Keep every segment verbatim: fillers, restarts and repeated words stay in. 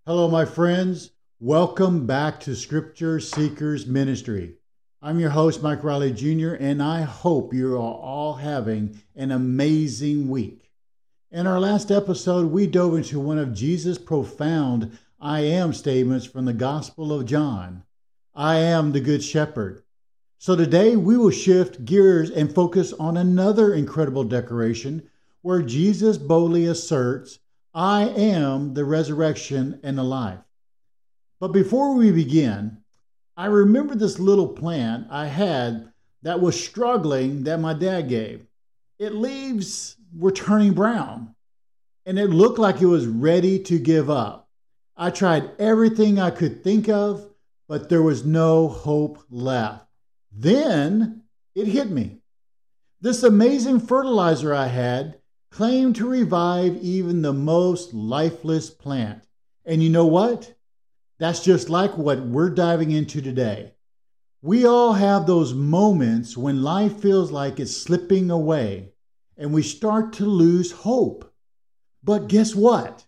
Hello, my friends. Welcome back to Scripture Seekers Ministry. I'm your host, Mike Riley Junior, and I hope you are all having an amazing week. In our last episode, we dove into one of Jesus' profound I am statements from the Gospel of John. I am the Good Shepherd. So today we will shift gears and focus on another incredible declaration where Jesus boldly asserts, I am the resurrection and the life. But before we begin, I remember this little plant I had that was struggling that my dad gave. Its leaves were turning brown, and it looked like it was ready to give up. I tried everything I could think of, but there was no hope left. Then it hit me. This amazing fertilizer I had claimed to revive even the most lifeless plant. And you know what? That's just like what we're diving into today. We all have those moments when life feels like it's slipping away and we start to lose hope. But guess what?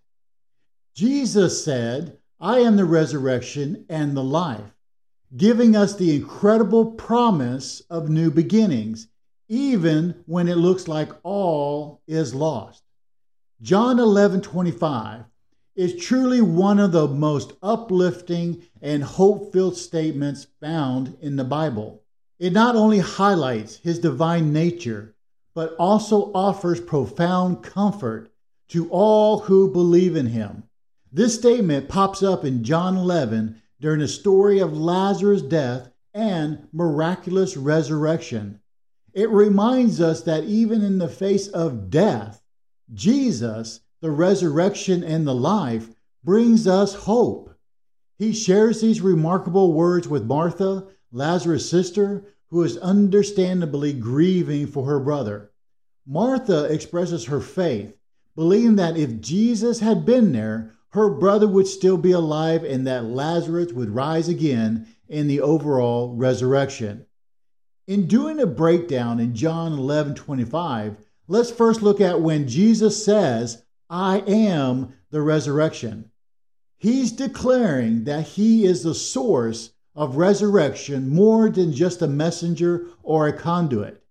Jesus said, I am the resurrection and the life, giving us the incredible promise of new beginnings, even when it looks like all is lost. John eleven twenty-five is truly one of the most uplifting and hope-filled statements found in the Bible. It not only highlights his divine nature, but also offers profound comfort to all who believe in him. This statement pops up in John eleven during the story of Lazarus' death and miraculous resurrection. It reminds us that even in the face of death, Jesus, the resurrection and the life, brings us hope. He shares these remarkable words with Martha, Lazarus' sister, who is understandably grieving for her brother. Martha expresses her faith, believing that if Jesus had been there, her brother would still be alive and that Lazarus would rise again in the overall resurrection. In doing a breakdown in John eleven twenty-five, let's first look at when Jesus says, I am the resurrection. He's declaring that he is the source of resurrection more than just a messenger or a conduit.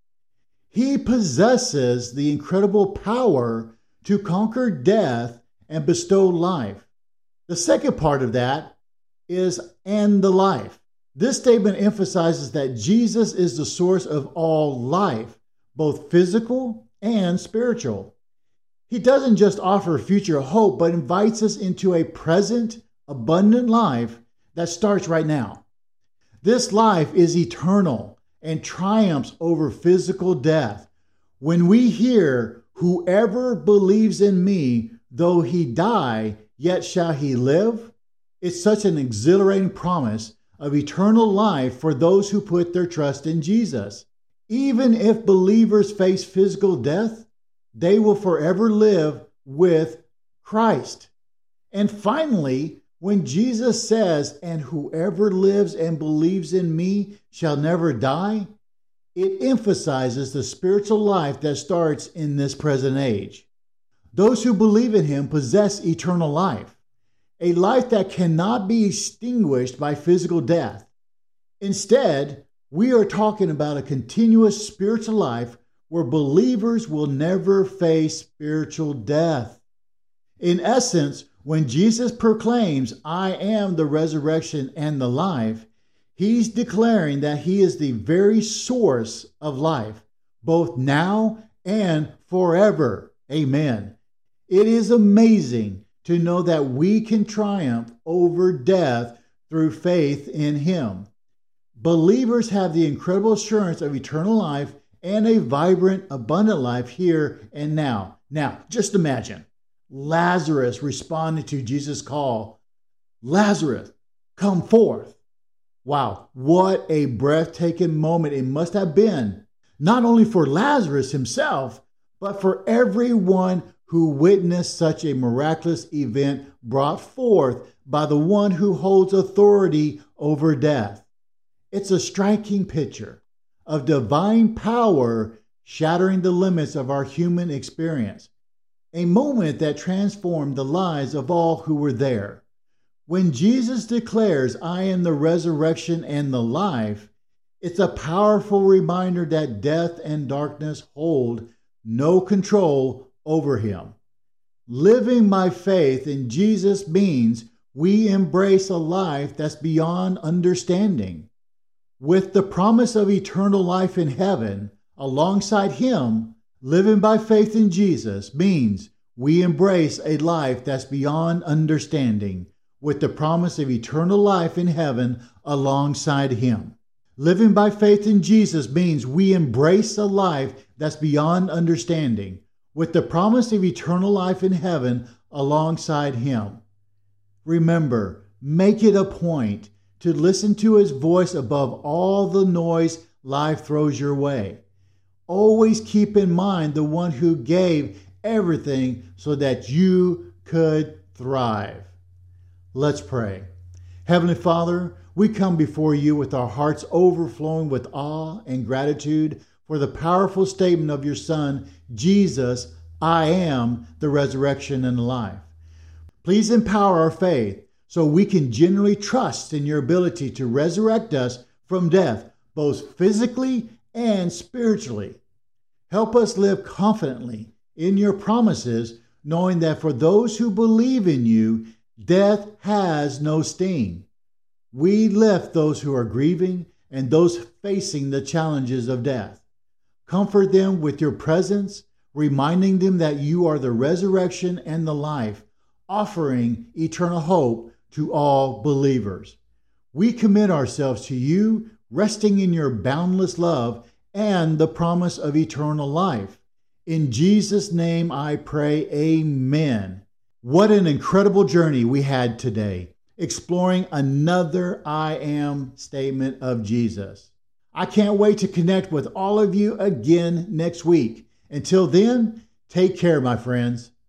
He possesses the incredible power to conquer death and bestow life. The second part of that is and the life. This statement emphasizes that Jesus is the source of all life, both physical and spiritual. He doesn't just offer future hope, but invites us into a present, abundant life that starts right now. This life is eternal and triumphs over physical death. When we hear, whoever believes in me, though he die, yet shall he live, it's such an exhilarating promise of eternal life for those who put their trust in Jesus. Even if believers face physical death, they will forever live with Christ. And finally, when Jesus says, and whoever lives and believes in me shall never die, it emphasizes the spiritual life that starts in this present age. Those who believe in him possess eternal life, a life that cannot be extinguished by physical death. Instead, we are talking about a continuous spiritual life where believers will never face spiritual death. In essence, when Jesus proclaims, I am the resurrection and the life, he's declaring that he is the very source of life, both now and forever. Amen. It is amazing to know that we can triumph over death through faith in him. Believers have the incredible assurance of eternal life and a vibrant, abundant life here and now. Now, just imagine Lazarus responded to Jesus' call, Lazarus, come forth. Wow, what a breathtaking moment it must have been, not only for Lazarus himself, but for everyone who witnessed such a miraculous event brought forth by the one who holds authority over death. It's a striking picture of divine power shattering the limits of our human experience, a moment that transformed the lives of all who were there. When Jesus declares, I am the resurrection and the life, it's a powerful reminder that death and darkness hold no control over him. Living by faith in Jesus means we embrace a life that's beyond understanding. With the promise of eternal life in heaven alongside him, living by faith in Jesus means we embrace a life that's beyond understanding, with the promise of eternal life in heaven alongside him. Living by faith in Jesus means we embrace a life that's beyond understanding, with the promise of eternal life in heaven alongside him. Remember, make it a point to listen to his voice above all the noise life throws your way. Always keep in mind the one who gave everything so that you could thrive. Let's pray. Heavenly Father, we come before you with our hearts overflowing with awe and gratitude for the powerful statement of your Son, Jesus, I am the resurrection and the life. Please empower our faith so we can genuinely trust in your ability to resurrect us from death, both physically and spiritually. Help us live confidently in your promises, knowing that for those who believe in you, death has no sting. We lift those who are grieving and those facing the challenges of death. Comfort them with your presence, reminding them that you are the resurrection and the life, offering eternal hope to all believers. We commit ourselves to you, resting in your boundless love and the promise of eternal life. In Jesus' name I pray, amen. What an incredible journey we had today, exploring another I am statement of Jesus. I can't wait to connect with all of you again next week. Until then, take care, my friends.